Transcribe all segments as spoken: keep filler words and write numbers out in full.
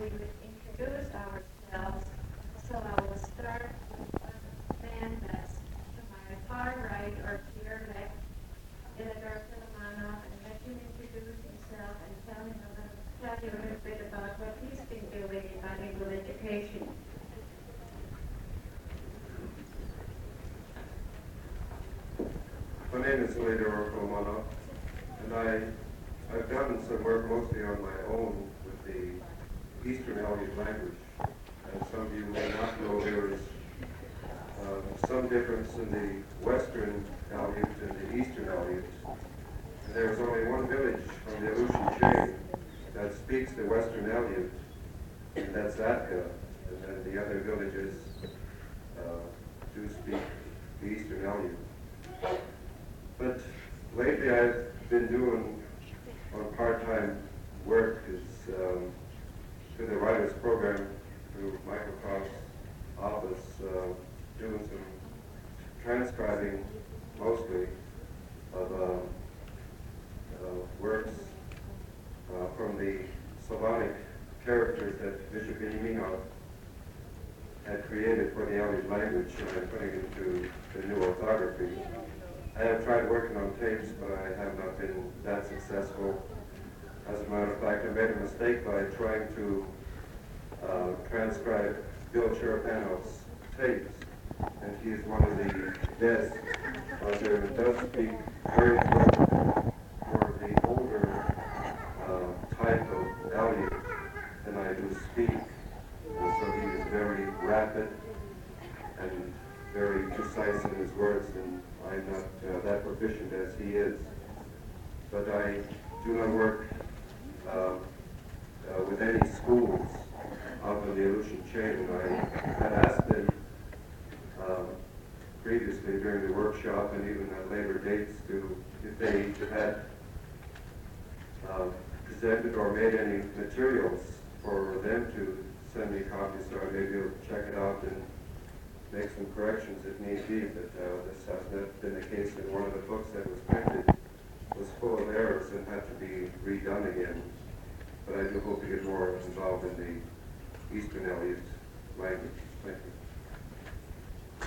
we would introduce ourselves. So I will start with the man that's to my far right or to your left, Isidore Filimano, and let him introduce himself and tell him a little, tell you a little bit about what he's been doing in bilingual education. My name is Isidore Filimano, and I, I've done some work mostly on my own with the Eastern Aleut language. And some of you may not know there is uh, some difference in the Western Aleut and the Eastern Aleut. And there's only one village on the Aleutian chain that speaks the Western Aleut, and that's Atka. And then the other villages uh, do speak the Eastern Aleut. But lately I've been doing on part-time work is um, through the writers program through Michael Croft's office, uh, doing some transcribing mostly of uh, uh, works uh, from the Slavonic characters that Bishop Benjaminov had created for the Aleut language, and I'm putting it into the new orthography. I have tried working on tapes, but I have not been that successful. As a matter of fact, I made a mistake by trying to uh, transcribe Bill Cherepano's tapes, and he is one of the best out there and does speak very good for the older uh, type of Aleut than I do speak. And so he is very rapid and very precise in his words, and I'm not uh, that proficient as he is. But I do not work uh, uh, with any schools out on the Aleutian chain, and I had asked them um, previously during the workshop and even at later dates to, if they had uh, presented or made any materials for them to send me copies so I may be able to check it out and make some corrections if need be, but uh, this has not been the case. And one of the books that was printed was full of errors and had to be redone again. But I do hope to get more involved in the Eastern Aleut language. Thank you.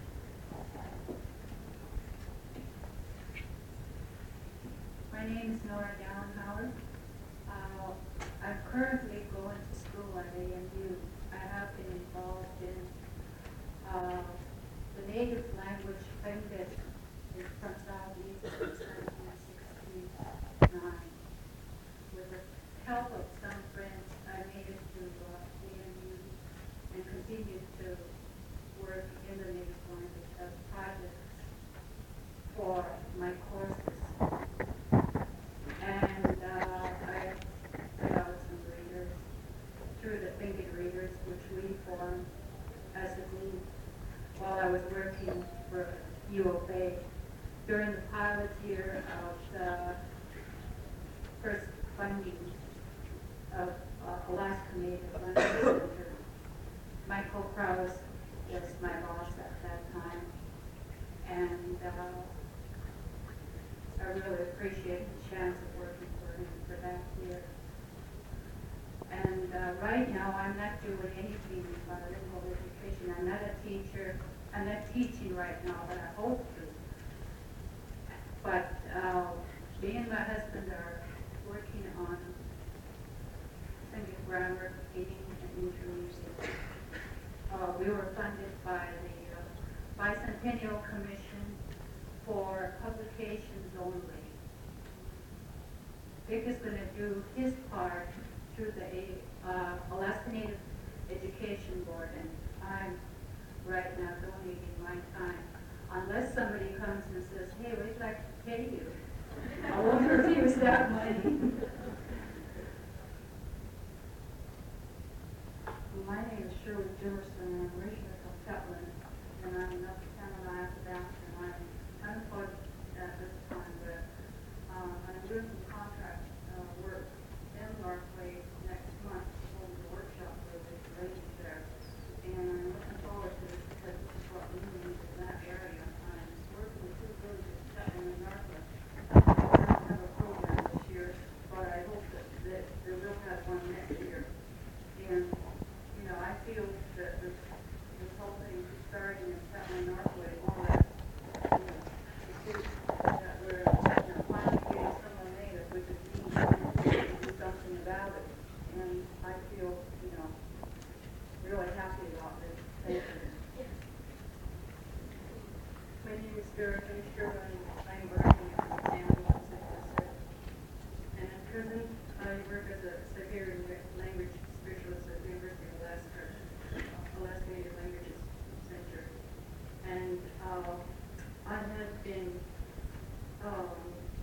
My name is Nora Dallin Howard. Uh, I'm currently going to school at A M U. I have been involved in uh, the native language Bengal from Southeast since nineteen sixty-nine. With the help of some friends, I made it to uh, A M U and continued to work in the native language as projects for my courses. And uh, I put out some readers through the Thinking Readers, which we formed as a group while I was working for U of A during the pilot year of the first funding of uh, Alaska Native Language Center. Michael Krause was my boss at that time, and uh, I really appreciate the chance of working for him for that year. And uh, right now, I'm not doing anything in bilingual education. I'm not a teacher. I'm not teaching right now, but I hope to. But uh, me and my husband are working on singing grammar, reading, and intermediate. Uh, we were funded by the uh, Bicentennial Commission for publications only. Dick is going to do his part through the uh, Alaska Native Education Board, and I'm right now donating my time. Unless somebody comes and says, hey, we'd like to pay you, I won't refuse that money. My name is Shirley Jimerson, and I'm originally from Petland, and I'm not from Alaska, and I'm unemployed at this time, but um, I'm doing some contract uh, work in Northway next month for the workshop with the ladies there. And I'm looking forward to this because this is what we need in that area. I'm working with two villages, Petland and Northway. We're going to have a program this year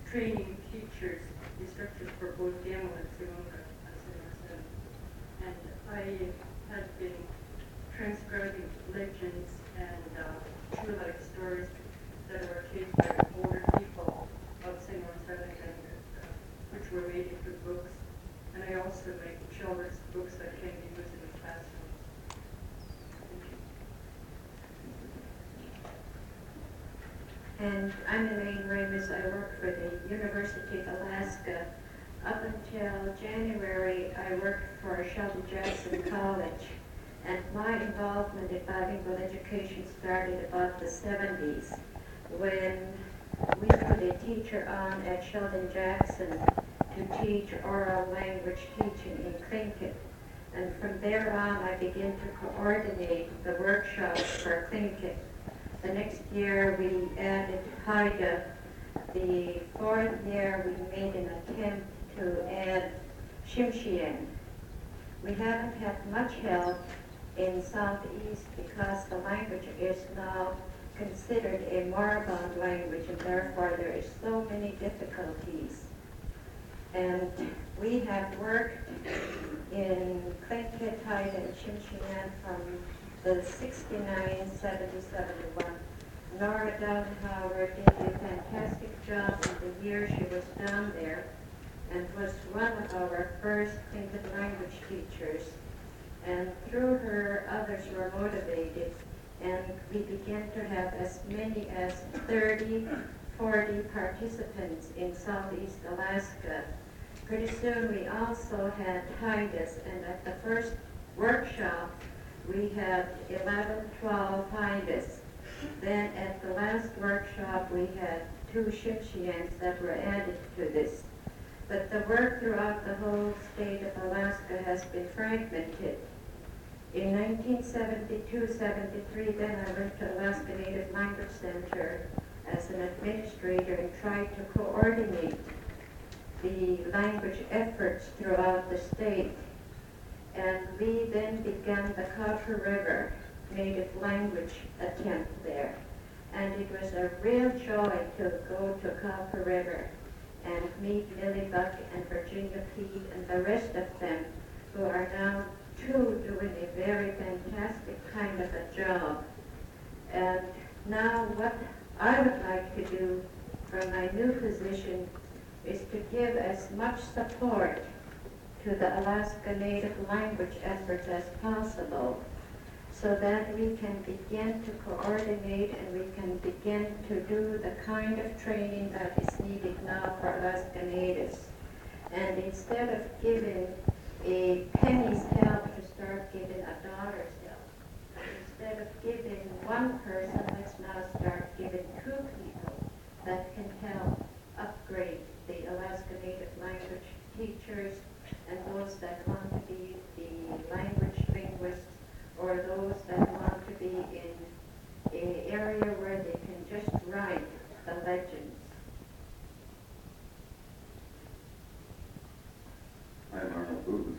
training teachers, instructors for both Demo and Simonga, as I said. And I had been transcribing legends and uh, true life stories that were told by older people of Saint Island, uh, which were made into books. And I also make children's books that can be used in the classroom. And I'm Elaine Ramis. I work for the University of Alaska. Up until January, I worked for Sheldon Jackson College. And my involvement in bilingual education started about the seventies when we put a teacher on at Sheldon Jackson to teach oral language teaching in Tlingit. And from there on, I began to coordinate the workshops for Tlingit. The next year, we added Haida. The fourth year, we made an attempt to add Tsimshian. We haven't had much help in Southeast because the language is now considered a moribund language, and therefore there is so many difficulties. And we have worked in Tlingit, Haida, and Tsimshian from the sixty-nine, seventy, seventy-one. Nora Dautenhauer did a fantastic job in the year she was down there and was one of our first Tlingit language teachers. And through her, others were motivated, and we began to have as many as thirty, forty participants in Southeast Alaska. Pretty soon we also had Haidas, and at the first workshop we had eleven, twelve Haidas. Then at the last workshop we had two Tsimshians that were added to this. But the work throughout the whole state of Alaska has been fragmented. In nineteen seventy-two seventy-three, then I went to Alaska Native Language Center as an administrator and tried to coordinate the language efforts throughout the state. And we then began the Copper River Native Language attempt there. And it was a real joy to go to Copper River and meet Lily Buck and Virginia Pete and the rest of them who are now too doing a very fantastic kind of a job. And now what I would like to do from my new position is to give as much support to the Alaska Native language efforts as possible so that we can begin to coordinate and we can begin to do the kind of training that is needed now for Alaska Natives. And instead of giving a penny's help to start giving a dollar's help, instead of giving one person, let's now start giving two people that can help upgrade the Alaska Native language teachers and those that want to be the language linguists or those that want to be in an area where they can just write the legends. I'm Arnold Booth.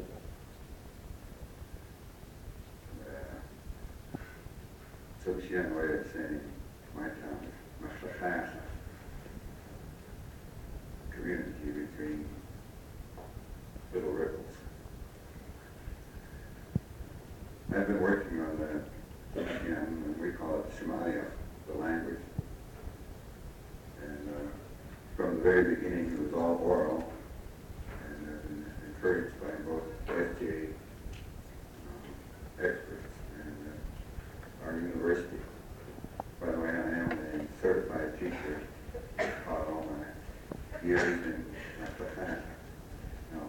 Uh, Tsimshian way of saying my town is Mashlachasa, community between Little Ripples. I've been working on the Tsimshian, and we call it Shemaya, the language. And uh, from the very beginning, it was all oral. Encouraged by both S J uh, experts and uh, our university. By the way, I am a certified teacher. Taught all my years in Mashlachasa. Now,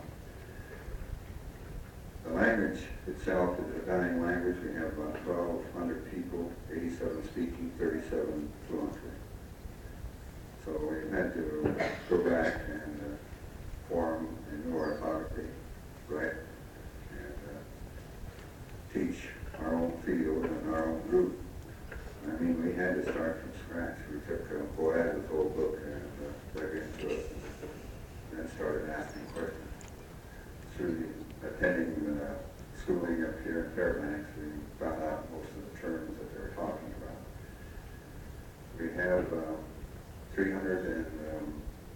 the language itself is a dying language. We have about twelve hundred people, eighty-seven speaking, thirty-seven fluently. So we had to go back and uh, form a new orthography, write, and uh, teach our own field and our own group. I mean, we had to start from scratch. We took uh, Boaz's whole book and uh, dug into it, and then started asking questions. Through the attending uh, schooling up here in Fairbanks, we found out most of the terms that they were talking about. We have uh, three hundred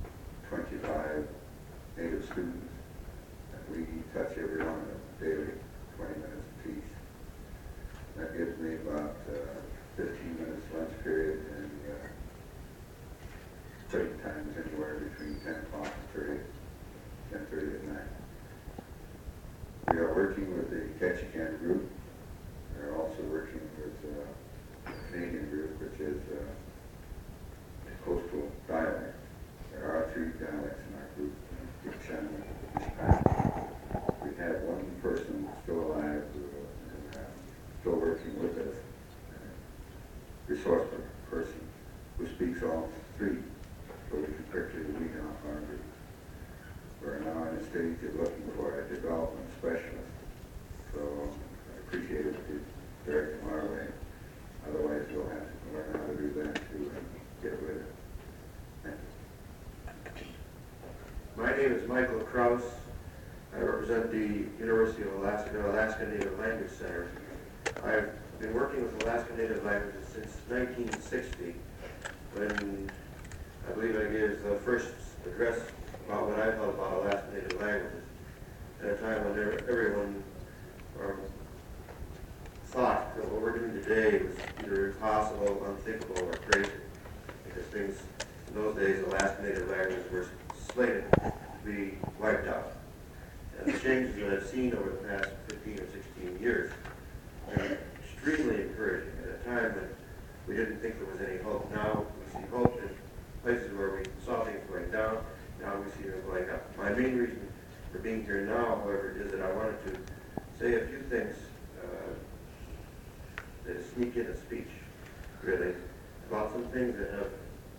twenty-five native students. And we touch every one of them daily, twenty minutes apiece. That gives me about uh, fifteen minutes lunch period and uh, break times anywhere between ten o'clock and thirty, ten thirty at night. We are working with the Ketchikan group. We're also working with uh, a Canadian group, which is uh, the coastal dialect. There are three dialects in our group, Gitchana, Hispanic. We have one person still alive who is uh, still working with us, a resourceful person who speaks all three, so we can quickly weed off our group. We're now in a stage of looking for a development specialist, so I appreciate it if you direct them our way. Otherwise, we'll have to learn how to do that too and get with it. Thank you. My name is Michael Kraus. I represent the University of Alaska, Alaska Native Language Center. I've been working with Alaska Native languages since nineteen sixty, when I believe I gave the first address about what I thought about Alaska Native languages, at a time when everyone um, thought that what we're doing today was either impossible, unthinkable, or crazy, because things in those days, Alaska Native languages were slated to be wiped out. And the changes that I've seen over the past fifteen or sixteen years are extremely encouraging at a time when we didn't think there was any hope. Now we see hope in places where we saw things going down. Now we see them going up. My main reason for being here now, however, is that I wanted to say a few things uh, that sneak in a speech, really, about some things that have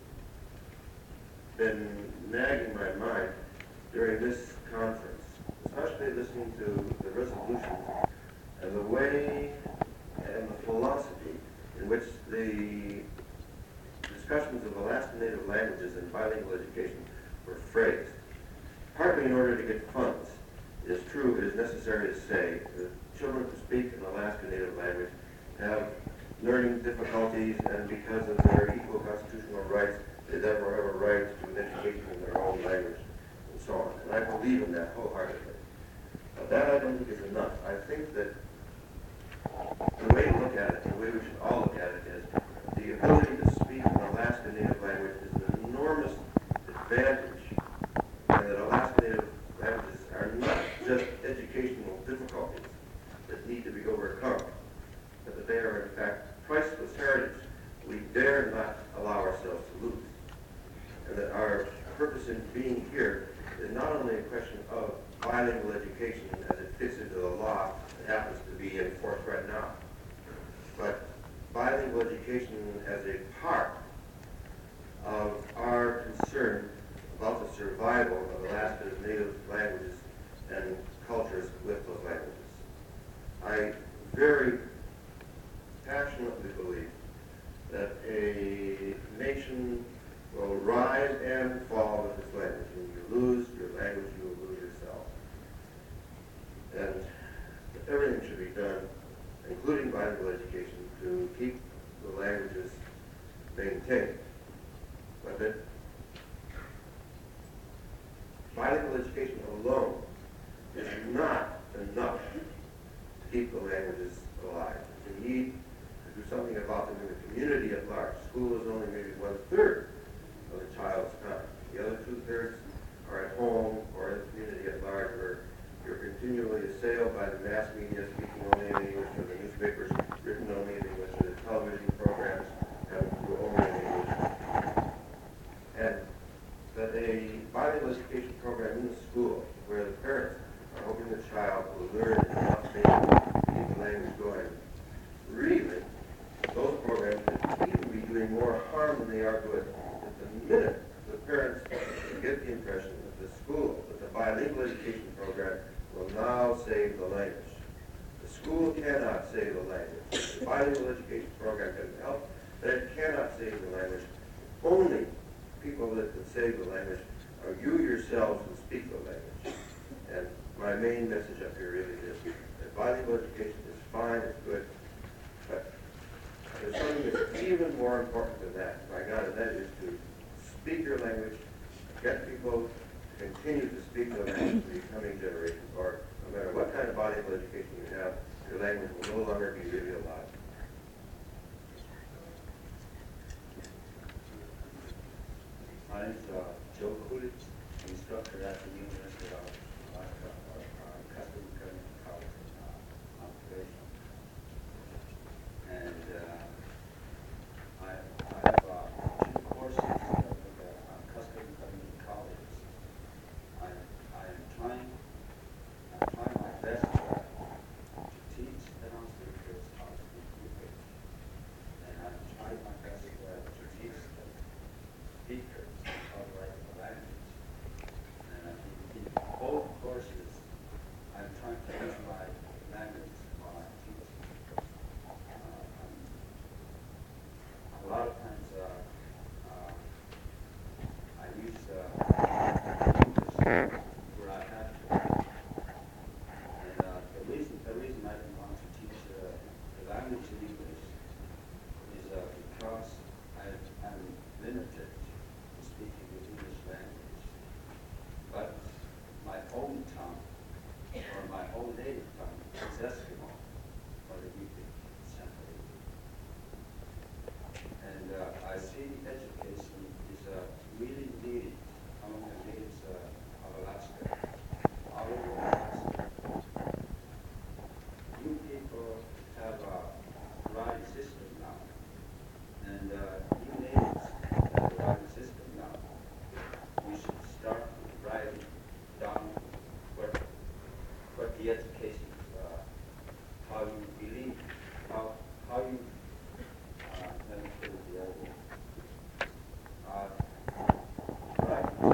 been nagging my mind during this conference, especially listening to the resolutions and the way and the philosophy in which the discussions of Alaska Native languages and bilingual education were phrased. Partly in order to get funds. It is true, it is necessary to say that children who speak an Alaska Native language have learning difficulties, and because of their equal constitutional rights, they therefore have a right to an education in their own language, and so on. And I believe in that wholeheartedly. But that I don't think is enough. I think that the way to look at it, the way we should all look at it, is the ability to speak an Alaska Native language is an enormous advantage, and that Alaska Native languages are not just educational difficulties that need to be overcome, but that they are in fact priceless heritage we dare not allow ourselves to lose. And that our purpose in being here is not only a question of bilingual education as it fits into the law that happens to be in force right now, but bilingual education as a part of our concern about the survival of Alaska's native languages and cultures with those languages. I very passionately believe that a nation will rise and fall with its language. When you lose your language, you will lose yourself. And everything should be done, including bilingual education, to keep the languages maintained. But that bilingual education alone is not enough to keep the languages alive. We need to do something about them in the community at large. School is only maybe one-third of the child's time. The other two-thirds are at home or in the community at large, where you're continually assailed by the mass media speaking only in English, or the newspapers written only in English, or the television programs having to do only in English. And that a bilingual education program in the school where the parents are hoping the child will learn enough to keep the language going, really, those programs could even be doing more harm than they are good. At the minute the parents get the impression that the school, that the bilingual education program will now save the language. The school cannot save the language. The bilingual education program can help, but it cannot save the language. Only people that can save the language are you yourselves who speak the language. And my main message up here really is that bilingual education is fine, it's good, but there's something that's even more important than that, my God, and that is to speak your language get people to continue to speak the language for the coming generations, or no matter what kind of body of education you have, your language will no longer be really alive. My name is uh, Joe Coolidge, instructor at the University of Alaska, or uh, Custom Government College in uh, Observation. And uh, I, I have uh, two courses at the uh, Custom Government College. I, I am trying, I'm trying my best uh, to teach the non-speakers how to speak English. And I'm trying my best uh, to teach the speakers how to write the language. And I think in both courses, I'm trying to use my language while I'm teaching. Uh, um, a lot of times, uh, uh, I use uh, English where I have to. And uh, the reason the reason I didn't want to teach uh, the language in English is uh, because I am limited to speaking the English language. But my own tongue, or my own native tongue, is Eskimo, or the Yupik simply. And uh, I see education is uh, really needed among the natives uh, of Alaska, all over Alaska. You people have a writing system now, and uh, you natives have a writing system now. We should start writing down what, what the education is, uh, how you believe, how, how you, uh, let me put it the other way. Uh, right.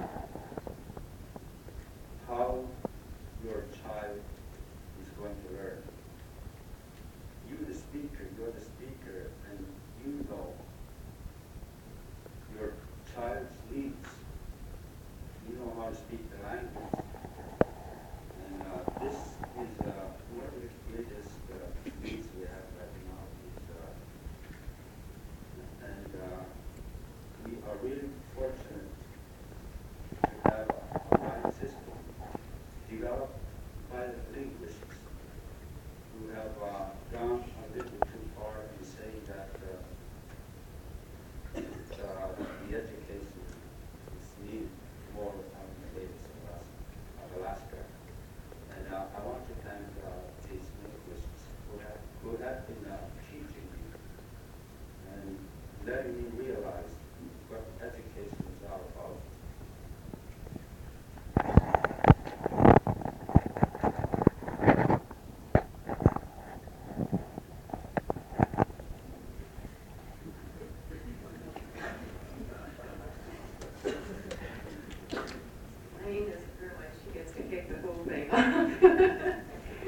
How your child is going to learn. You the speaker, you're the speaker, and you know your child's needs. You know how to speak the language. And uh, this is uh, one of the greatest uh, needs we have right now. Is, uh, and uh, we are really fortunate to have a, a writing system developed by the linguists who have uh, gone a little too far in saying that uh, uh, the education is needed more on the natives of Alaska. Of Alaska. And uh, I want to thank uh, these linguists who have, who have been uh, teaching me and letting me realize what education is all about. Elaine doesn't realize she gets to kick the whole thing off.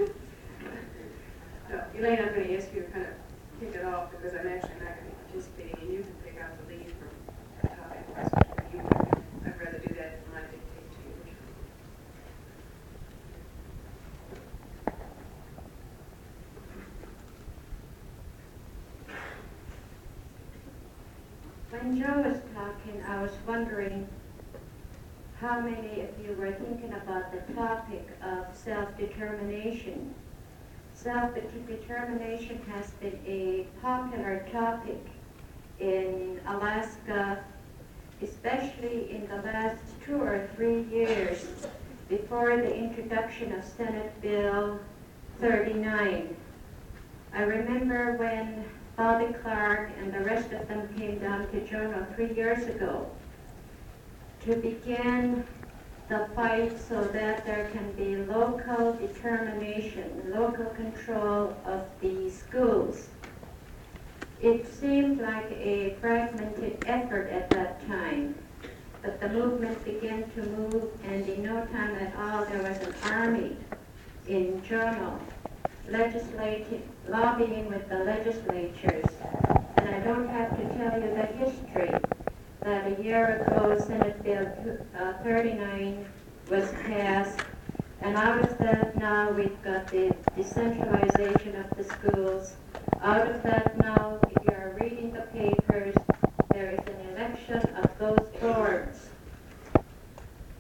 No, Elaine, I'm going to ask you to kind of kick it off because I'm actually not going to be participating, and you can pick out the lead from the topic questions for you. I'd rather do that than I dictate to you. When Joe was talking, I was wondering how many of you were thinking about the topic of self-determination. Self-determination has been a popular topic in Alaska, especially in the last two or three years before the introduction of Senate Bill thirty-nine. I remember when Bobby Clark and the rest of them came down to Juneau three years ago to begin the fight so that there can be local determination, local control of the schools. It seemed like a fragmented effort at that time, but the movement began to move, and in no time at all there was an army in Juneau legislating, lobbying with the legislatures. And I don't have to tell you the history that a year ago Senate Bill thirty-nine was passed, and out of that now we've got the decentralization of the schools. Out of that now, if you are reading the papers, there is an election of those boards.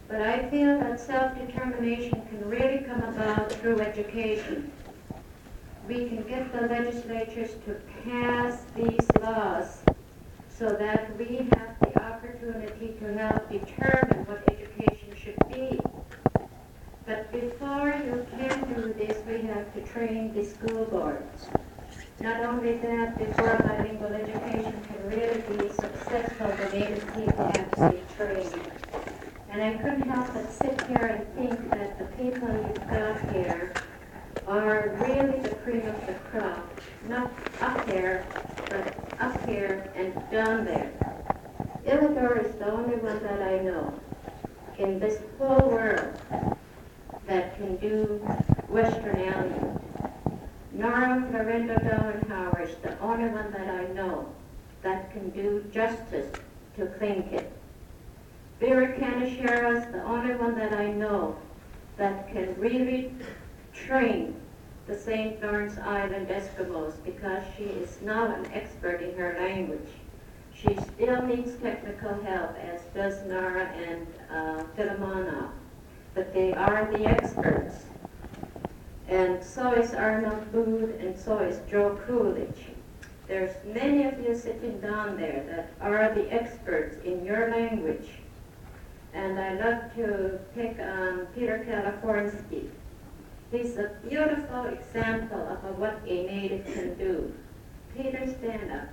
But I feel that self-determination can really come about through education. We can get the legislatures to pass these laws so that we have the opportunity to help determine what education should be. But before you can do this, we have to train the school boards. Not only that, before bilingual education can really be successful, the native people have to be trained. And I couldn't help but sit here and think that the people you've got here are really the cream of the crop. Not up there, but up here and down there. Illidor is the only one that I know in this whole world that can do Western Aleut. Nora Florinda Dauenhauer is the only one that I know that can do justice to Tlingit. Vera Kaneshiro is the only one that I know that can really train the Saint Lawrence Island Eskimos because she is now an expert in her language. She still needs technical help, as does Nara and uh, Philomonov, but they are the experts. And so is Arnold Booth, and so is Joe Coolidge. There's many of you sitting down there that are the experts in your language. And I love to pick on Peter Californsky. He's a beautiful example of what a native can do. Peter, stand up.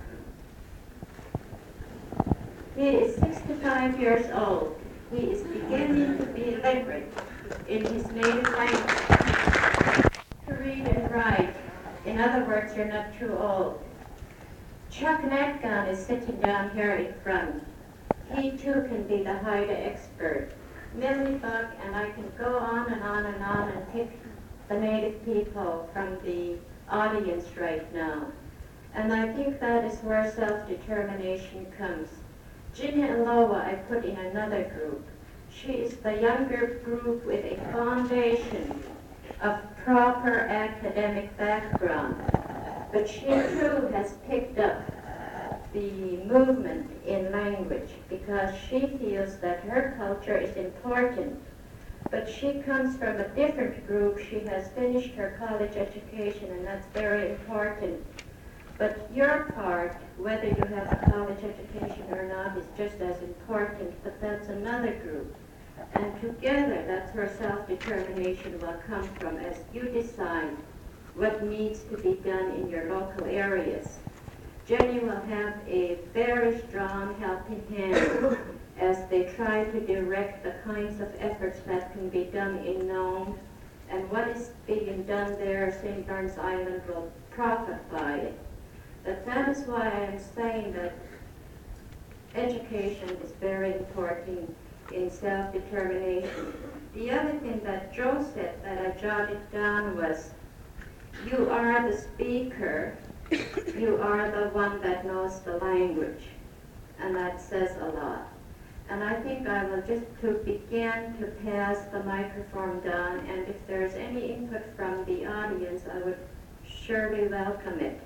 He is sixty-five years old. He is beginning to be literate in his native language. To read and write. In other words, you're not too old. Chuck Natgun is sitting down here in front. He too can be the Haida expert. Millie Buck, and I can go on and on and on and pick the native people from the audience right now. And I think that is where self-determination comes. Gina Aloha I put in another group. She is the younger group with a foundation of proper academic background. But she too has picked up the movement in language because she feels that her culture is important. But she comes from a different group. She has finished her college education, and that's very important. But your part, whether you have a college education or not, is just as important, but that's another group. And together, that's where self-determination will come from as you decide what needs to be done in your local areas. Jenny will have a very strong helping hand as they try to direct the kinds of efforts that can be done in Nome, and what is being done there, Saint Lawrence Island will profit by it. But that is why I'm saying that education is very important in self-determination. The other thing that Joe said that I jotted down was, you are the speaker, you are the one that knows the language, and that says a lot. And I think I will just to begin to pass the microphone down, and if there's any input from the audience, I would surely welcome it.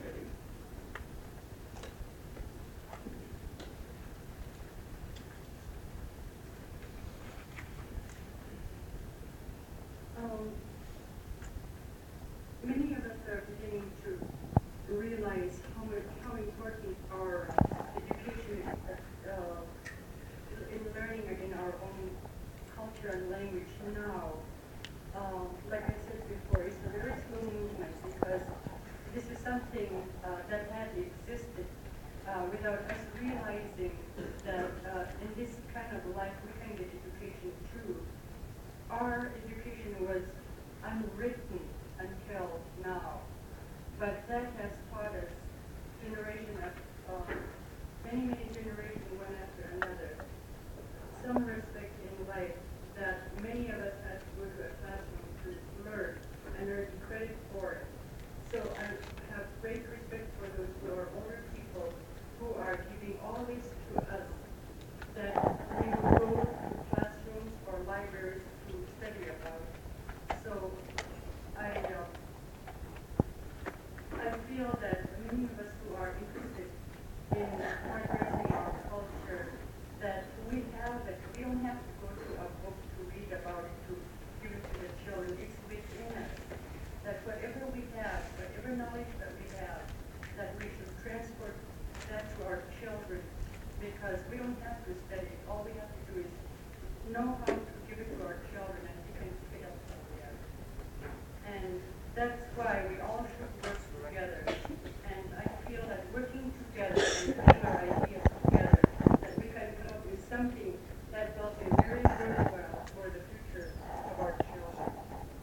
Um, many of us are beginning to realize how much, how important our education is uh, in learning in our own culture and language now. Um, like I said before, it's a very slow movement because this is something uh, that had existed uh, without us realizing that uh, in this kind of life we can get education too. Our education was unwritten until now, but that has taught us generation of uh, many, many generations one after another some respect in life that many of us had to go to a classroom to learn and earn credit for it. So I have great respect for those who are older people who are giving all this to us, that we will go to classrooms or libraries to study about. So I, uh, I feel that many of us who are interested in progressing our culture, that we have it. We don't have to go to a book to know how to give it to our children and we can fail somewhere. And that's why we all should work together. And I feel that working together and putting our ideas together, that we can come up with something that will be very, very well for the future of our children.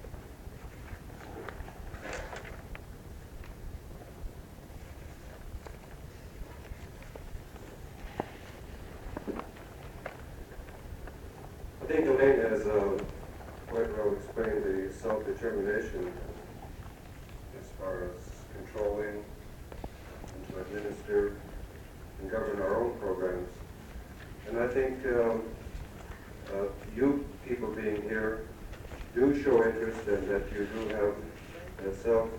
I think Elaine has uh, quite well explained the self-determination as far as controlling and to administer and govern our own programs. And I think um, uh, you people being here do show interest and that you do have a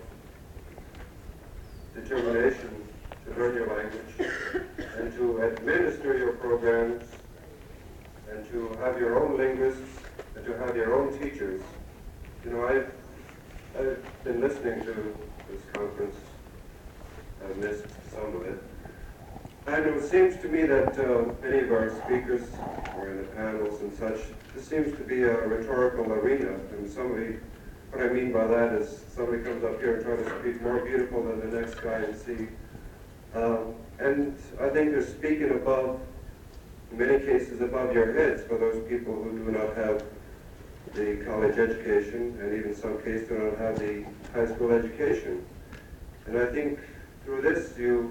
self-determination to learn your language and to administer your programs and to have your own linguists and to have your own teachers. You know, I've, I've been listening to this conference. I've missed some of it. And it seems to me that uh, many of our speakers or in the panels and such, this seems to be a rhetorical arena. And somebody, what I mean by that is somebody comes up here and tries to speak more beautiful than the next guy and see. Um, and I think they're speaking above, in many cases, above your heads for those people who do not have the college education and even some cases do not have the high school education. And I think through this you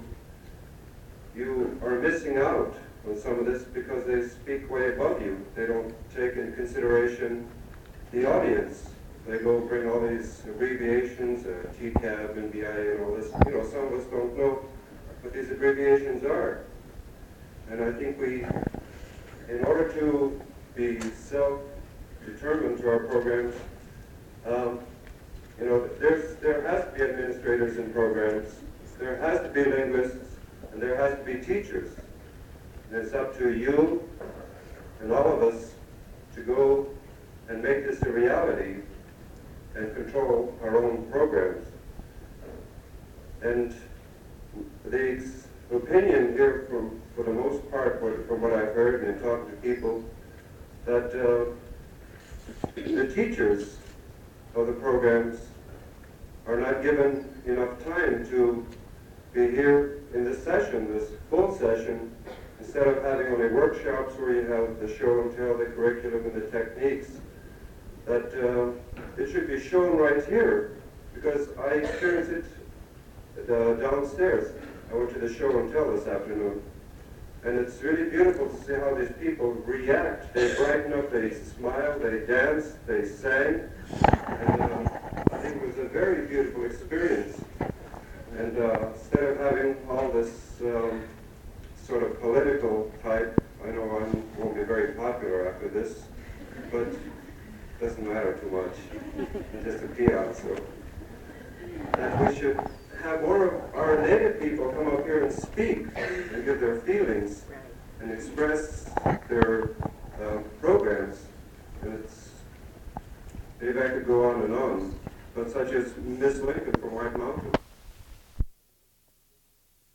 you are missing out on some of this because they speak way above you. They don't take into consideration the audience. They go bring all these abbreviations, uh, T C A B and B I A and all this. You know, some of us don't know what these abbreviations are. And I think we, in order to be self-determined to our programs, um, you know, there's, there has to be administrators in programs, there has to be linguists, and there has to be teachers. And it's up to you and all of us to go and make this a reality and control our own programs. And the opinion here, from, for the most part, from what I've heard and talking to people, that uh, the teachers of the programs are not given enough time to be here in this session, this full session, instead of having only workshops where you have the show and tell, the curriculum and the techniques, that uh, it should be shown right here, because I experienced it uh, downstairs. I went to the show and tell this afternoon, and it's really beautiful to see how these people react. They brighten up, they smile, they dance, they sang, and uh, I think it was a very beautiful experience. And uh, instead of having all this um, sort of political type, I know I won't be very popular after this, but it doesn't matter too much. I'm just a peon, so. And we should have more of our native people come up here and speak and give their feelings and express their uh, programs. And it's, maybe I could go on and on, but such as Miss Lincoln from White Mountain.